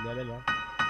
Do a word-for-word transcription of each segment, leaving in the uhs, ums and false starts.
Ля-ля-ля.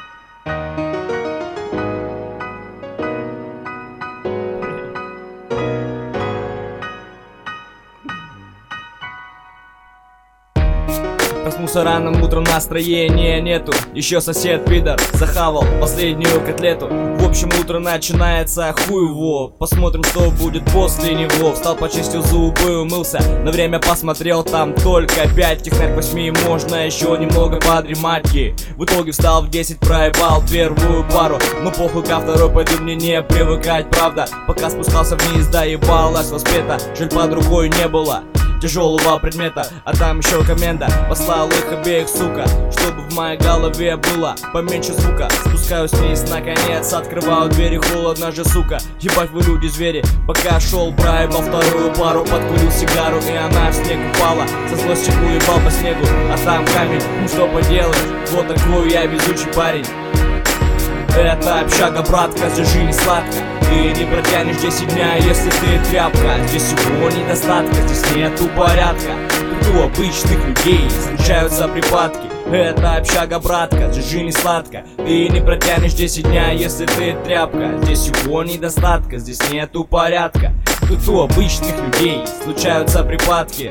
Проснулся ранным утром, настроения нету. Еще сосед пидор захавал последнюю котлету. В общем, утро начинается хуево. Посмотрим, что будет после него. Встал, почистил зубы, умылся. На время посмотрел, там только пять. Технарь к восьми, можно еще немного подремать. В итоге встал в десять, проебал первую пару. Но похуй, ко второй пойду, мне не привыкать, правда. Пока спускался вниз, доебалась воспета. Жаль, под рукой не было тяжелого предмета, а там еще коменда. Послал их обеих, сука, чтобы в моей голове было поменьше звука. Спускаюсь вниз, наконец, открываю двери. Холодно же, сука, ебать вы люди звери. Пока шел, проебал вторую пару. Подкурил сигару, и она в снег упала. Со злости уебал по снегу, а там камень. Ну что поделать, вот такой я везучий парень. Это общага, братка, держи не сладко. Ты не протянешь десять дня, если ты тряпка. Здесь всего недостатка, здесь нету порядка. Тут у обычных людей случаются припадки. Это общага, братка, держи не сладко. Ты не протянешь десять дня, если ты тряпка. Здесь всего недостатка, здесь нету порядка. Тут у обычных людей случаются припадки.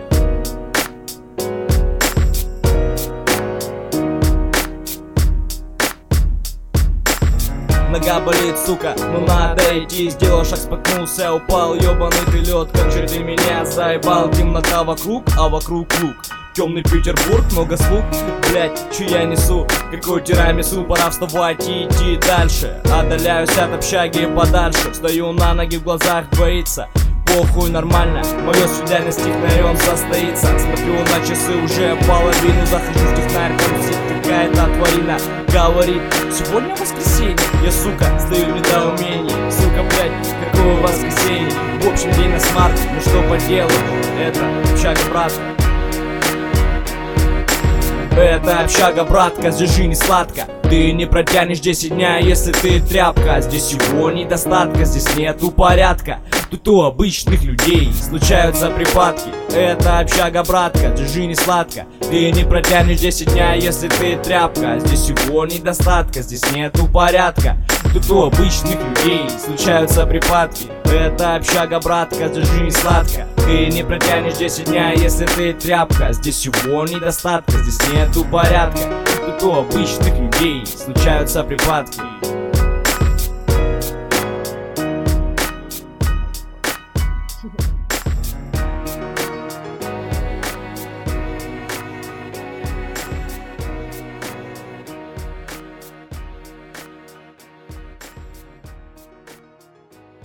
Нога болит, сука, ну надо идти. Сделал шаг, споткнулся, упал, ёбаный ты лед. Как же ты меня заебал, темнота вокруг, а вокруг лук. Темный Петербург, много слуг, блять, че я несу? Какой тирамису, пора вставать и идти дальше. Отдаляюсь от общаги подальше. Встаю на ноги, в глазах двоится. Похуй, нормально, мое свидание с технарем состоится. Смотрю на часы, уже половину. Захожу в технарь, там сидит какая-то тварина. Говорит, сегодня воскресенье. Я, сука, стою в недоумении. Сука, блять, какое воскресенье? В общем, день на смарт, ну что поделать? Это общага, братка. Это общага, братка, держи не сладко. Ты не протянешь десять дня, если ты тряпка. Здесь всего недостатка, здесь нету порядка. Тут у обычных людей случаются припадки. Это общага, братка, держи не сладко. Ты не протянешь десять дня, если ты тряпка. Здесь всего недостатка, здесь нету порядка. Тут у обычных людей случаются припадки. Это общага, братка, держи не сладко. Ты не протянешь десять дня, если ты тряпка. Здесь всего недостатка, здесь нету порядка. Тут у обычных людей случаются припадки.